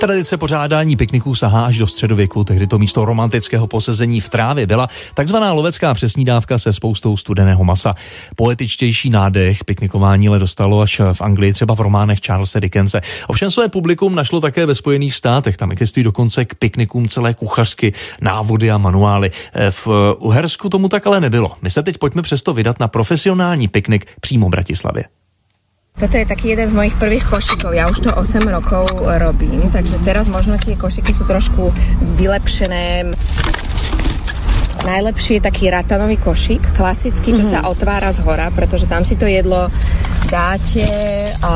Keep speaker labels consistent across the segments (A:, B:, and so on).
A: Tradice pořádání pikniků sahá až do středověku, tehdy to místo romantického posezení v trávě byla takzvaná lovecká přesnídávka se spoustou studeného masa. Poetičtější nádech piknikování ale dostalo až v Anglii, třeba v románech Charlesa Dickense. Ovšem své publikum našlo také ve Spojených státech, tam existují dokonce k piknikům celé kuchařky, návody a manuály. V Uhersku tomu tak ale nebylo. My se teď pojďme přesto vydat na profesionální piknik přímo v Bratislavě.
B: Toto je taký jeden z mojich prvých košíkov. Ja už to 8 rokov robím, takže teraz možno tie košíky sú trošku vylepšené. Najlepší je taký ratanový košík, klasický, čo sa otvára zhora, pretože tam si to jedlo dáte a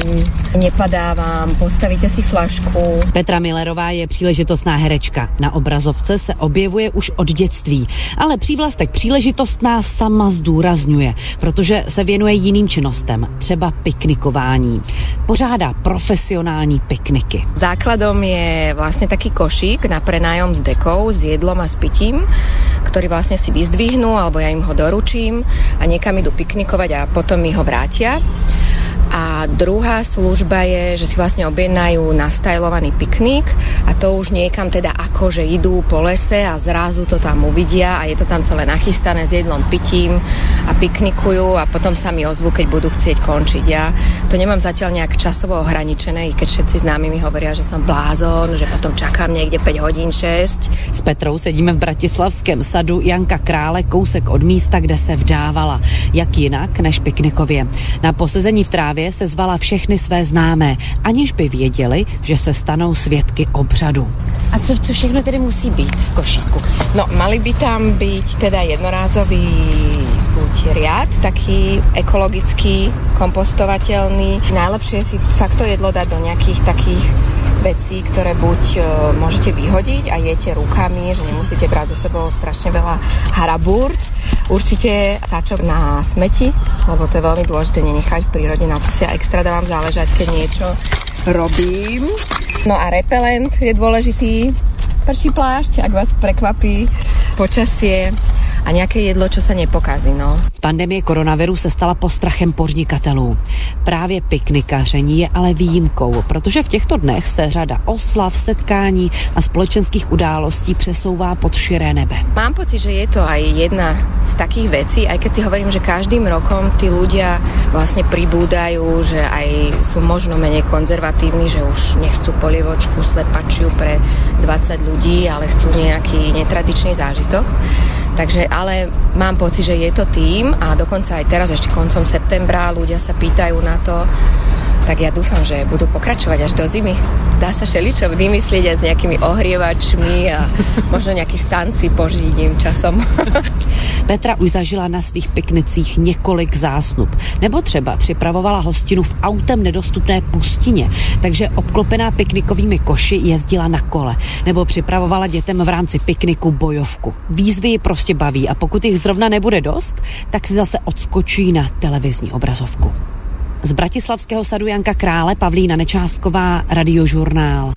B: nepadá vám, postavíte si flašku.
C: Petra Millerová je příležitostná herečka. Na obrazovce se objevuje už od dětství, ale přívlastek příležitostná sama zdůrazňuje, protože se věnuje jiným činnostem, třeba piknikování. Pořádá profesionální pikniky.
B: Základom je vlastne taký košík na prenájom s dekou, s jedlom a s pitím, ktorý vlastne si vyzdvihnú, alebo ja im ho doručím a niekam idú piknikovať a potom mi ho vrátia. A druhá služba je, že si vlastne objednajú nastajlovaný piknik a to už niekam teda akože idú po lese a zrazu to tam uvidia a je to tam celé nachystané s jedlom, pitím a piknikujú a potom sa mi ozvú, keď budú chcieť končiť. Ja to nemám zatiaľ nejak časovo ohraničené, i keď všetci známi mi hovoria, že som blázon, že potom čakám niekde 5 hodín, 6.
C: S Petrou sedíme v bratislavském sadu Janka Krále, kousek od místa, kde se vdávala. Jak jinak než piknikově. Na posezení v trávě se zvala všechny své známé, aniž by věděli, že se stanou svědky obřadu.
B: A co všechno tedy musí být v košíku? No, mali by tam byť teda jednorázový buď riad, taký ekologický, kompostovateľný. Najlepšie si fakt to jedlo dať do nejakých takých vecí, ktoré buď môžete vyhodiť a jete rukami, že nemusíte brať so sebou strašne veľa harabúrt. Určite sáčok na smeti, lebo to je veľmi dôležité nenechať v prírode, na to si ja extra dávam záležať, keď niečo robím. No a repelent je dôležitý, prší plášť, ak vás prekvapí počasie a nějaké jedlo, čo sa nepokazí, no.
C: Pandemie koronaviru se stala postrachem podnikatelů. Právě piknikaření je ale výjimkou, protože v těchto dnech se řada oslav, setkání a společenských událostí přesouvá pod širé nebe.
B: Mám pocit, že je to aj jedna z takých vecí, aj keď si hovorím, že každým rokom tí ľudia vlastne pribúdajú, že aj sú možno menej konzervatívni, že už nechcú polievočku, slepačiu pre 20 ľudí, ale chcú nejaký netradičný zážitok. Takže, ale mám pocit, že je to tým a dokonca aj teraz, ešte koncom septembra, ľudia sa pýtajú na to, tak ja dúfam, že budú pokračovať až do zimy. Dá sa všeličo vymyslieť aj s nejakými ohrievačmi a možno nejaký stan si pořídím časom.
C: Petra už zažila na svých piknicích několik zásnub. Nebo třeba připravovala hostinu v autem nedostupné pustině, takže obklopená piknikovými koši jezdila na kole. Nebo připravovala dětem v rámci pikniku bojovku. Výzvy ji prostě baví a pokud jich zrovna nebude dost, tak si zase odskočí na televizní obrazovku. Z bratislavského sadu Janka Krále, Pavlína Nečásková, Radiožurnál.